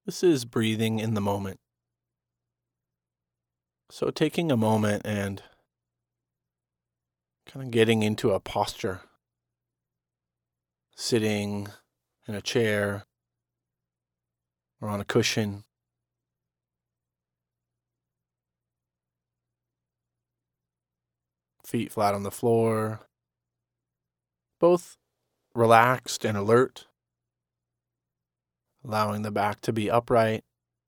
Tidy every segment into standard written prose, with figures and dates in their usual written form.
This is breathing in the moment. So taking a moment and kind of getting into a posture, sitting in a chair or on a cushion, feet flat on the floor, both relaxed and alert, allowing the back to be upright,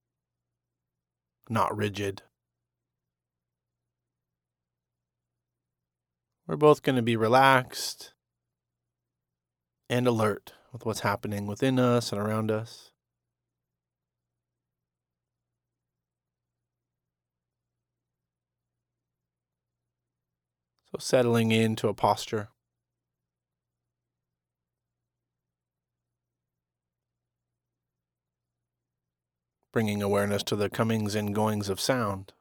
not rigid. We're both going to be relaxed and alert with what's happening within us and around us. So settling into a posture. Bringing awareness to the comings and goings of sound.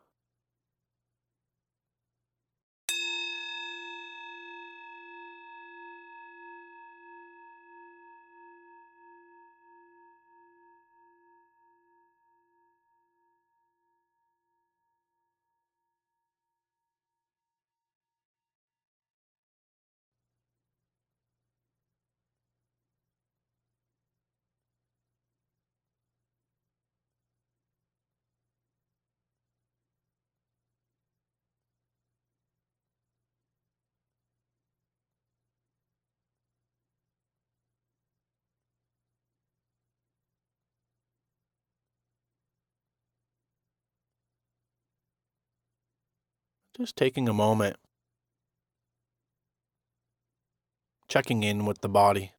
Just taking a moment, checking in with the body,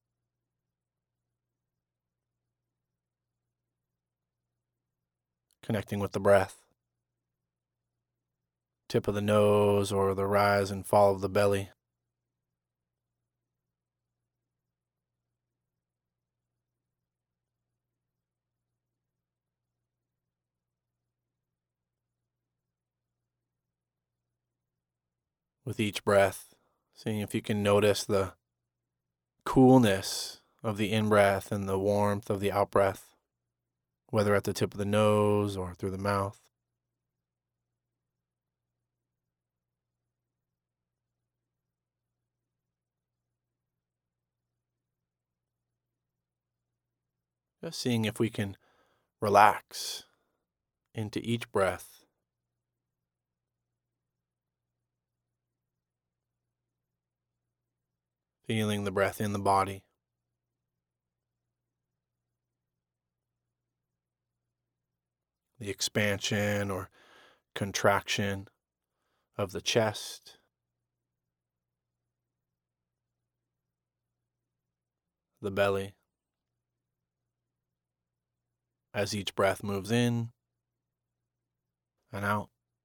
connecting with the breath, tip of the nose or the rise and fall of the belly. With each breath, seeing if you can notice the coolness of the in-breath and the warmth of the out-breath, whether at the tip of the nose or through the mouth. Just seeing if we can relax into each breath, feeling the breath in the body, the expansion or contraction of the chest, the belly, as each breath moves in and out.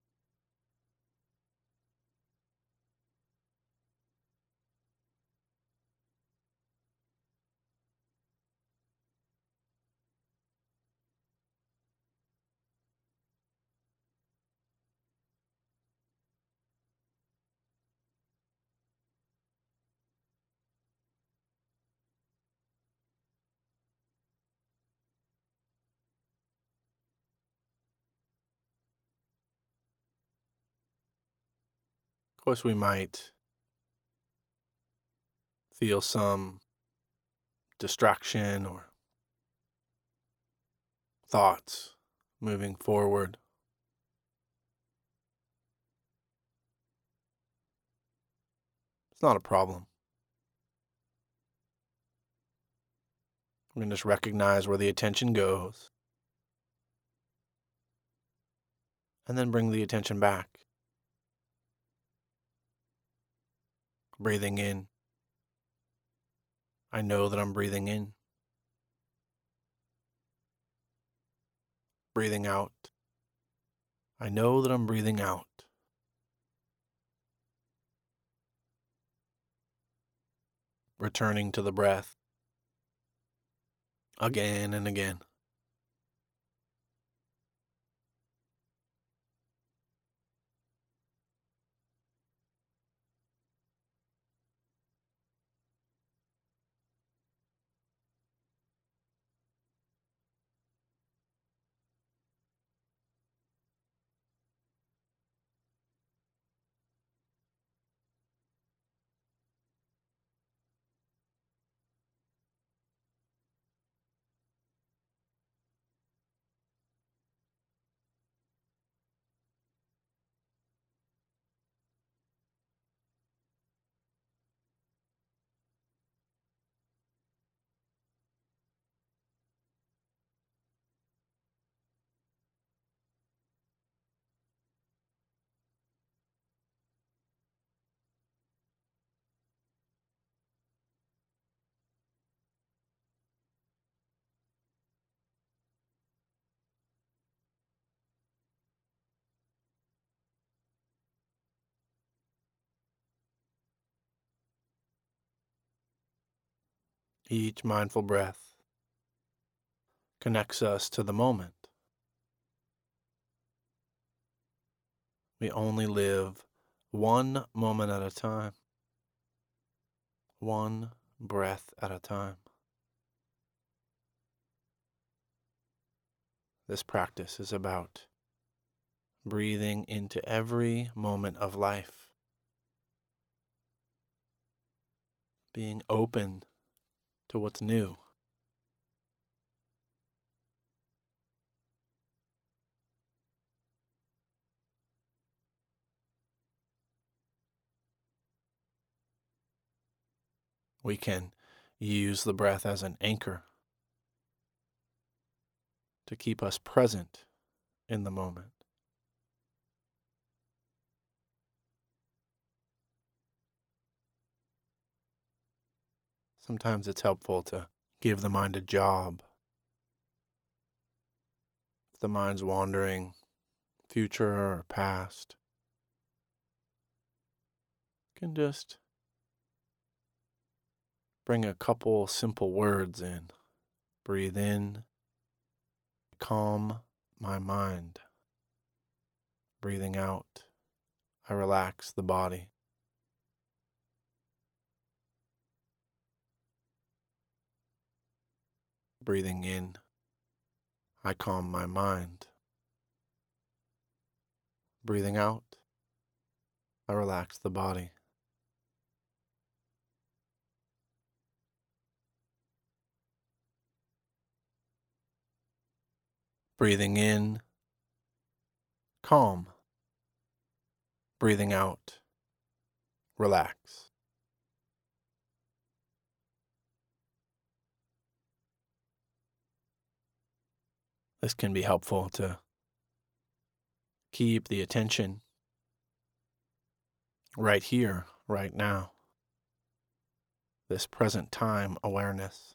Of course, we might feel some distraction or thoughts moving forward. It's not a problem. We can just recognize where the attention goes and then bring the attention back. Breathing in. I know that I'm breathing in. Breathing out. I know that I'm breathing out. Returning to the breath again and again. Each mindful breath connects us to the moment. We only live one moment at a time, one breath at a time. This practice is about breathing into every moment of life, being open to what's new. We can use the breath as an anchor to keep us present in the moment. Sometimes it's helpful to give the mind a job. If the mind's wandering, future or past, you can just bring a couple simple words in. Breathe in, calm my mind. Breathing out, I relax the body. Breathing in, I calm my mind. Breathing out, I relax the body. Breathing in, calm. Breathing out, relax. This can be helpful to keep the attention right here, right now. This present time awareness.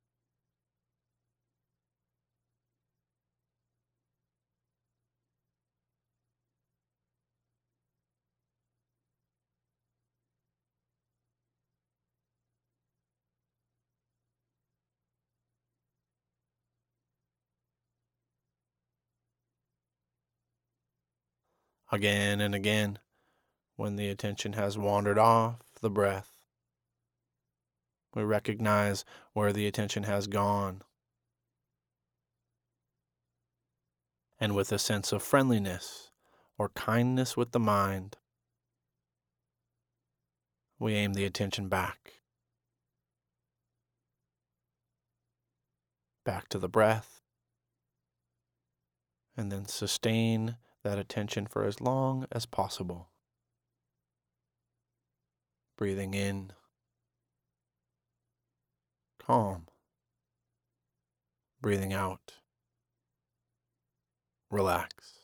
Again and again, when the attention has wandered off the breath, we recognize where the attention has gone. And with a sense of friendliness or kindness with the mind, we aim the attention back to the breath, and then sustain that attention for as long as possible. Breathing in, calm. Breathing out, relax.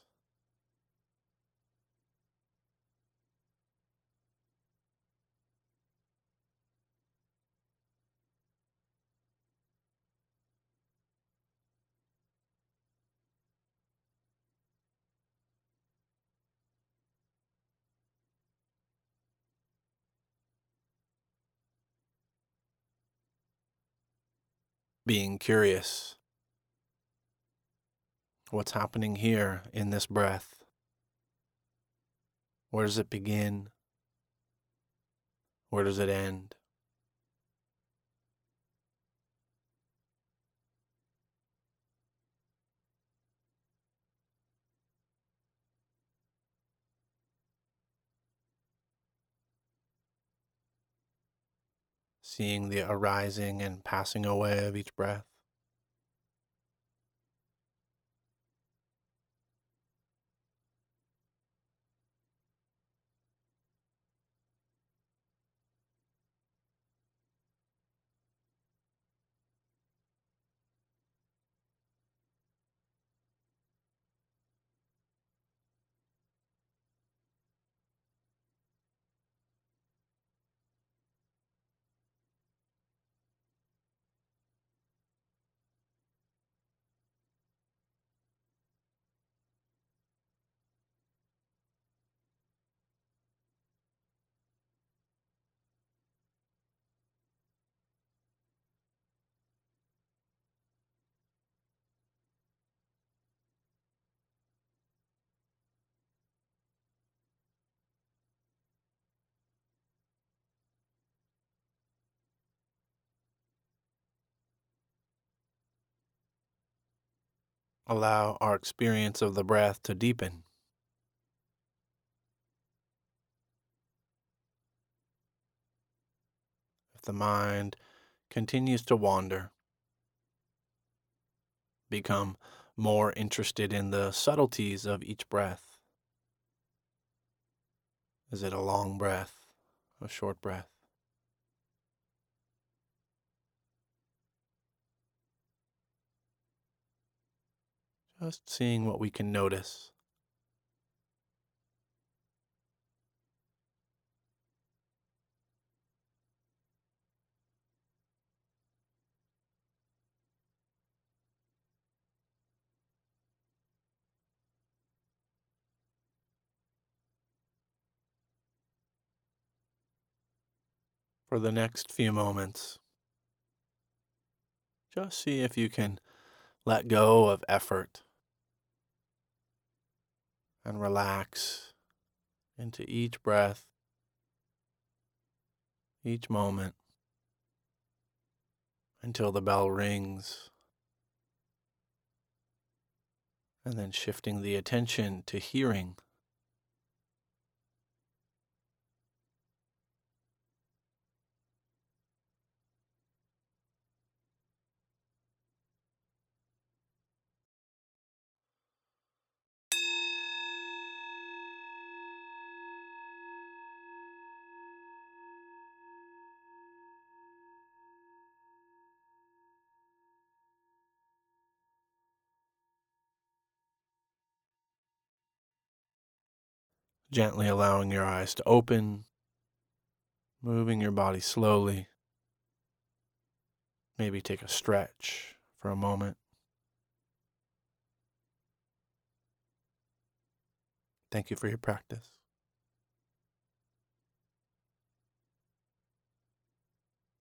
Being curious. What's happening here in this breath? Where does it begin? Where does it end? Seeing the arising and passing away of each breath. allow our experience of the breath to deepen. If the mind continues to wander, become more interested in the subtleties of each breath. Is it a long breath, a short breath? Just seeing what we can notice. For the next few moments, just see if you can let go of effort and relax into each breath, each moment, until the bell rings, and then shifting the attention to hearing. Gently allowing your eyes to open, moving your body slowly. Maybe take a stretch for a moment. Thank you for your practice.